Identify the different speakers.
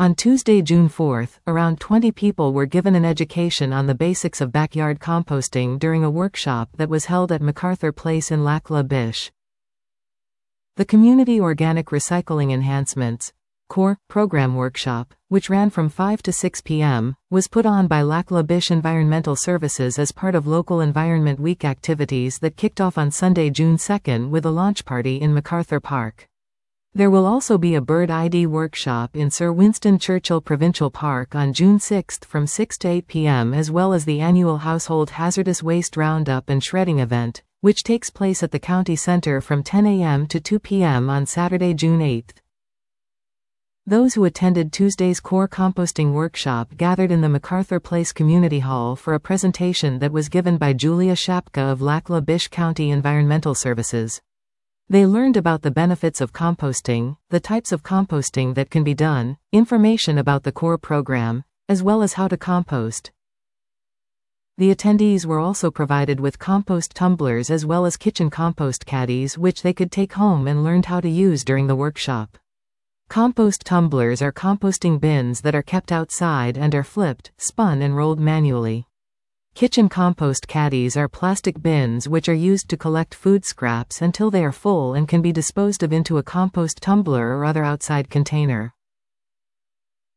Speaker 1: On Tuesday, June 4th, around 20 people were given an education on the basics of backyard composting during a workshop that was held at MacArthur Place in Lac La Biche. The Community Organic Recycling Enhancements CORE program workshop, which ran from 5 to 6 p.m., was put on by Lac La Biche Environmental Services as part of Local Environment Week activities that kicked off on Sunday, June 2nd with a launch party in MacArthur Park. There will also be a Bird ID workshop in Sir Winston Churchill Provincial Park on June 6 from 6 to 8 p.m. as well as the annual Household Hazardous Waste Roundup and Shredding event, which takes place at the County Centre from 10 a.m. to 2 p.m. on Saturday, June 8. Those who attended Tuesday's CORE composting workshop gathered in the MacArthur Place Community Hall for a presentation that was given by Julia Shapka of Lac La Biche County Environmental Services. They learned about the benefits of composting, the types of composting that can be done, information about the CORE program, as well as how to compost. The attendees were also provided with compost tumblers as well as kitchen compost caddies which they could take home and learned how to use during the workshop. Compost tumblers are composting bins that are kept outside and are flipped, spun and rolled manually. Kitchen compost caddies are plastic bins which are used to collect food scraps until they are full and can be disposed of into a compost tumbler or other outside container.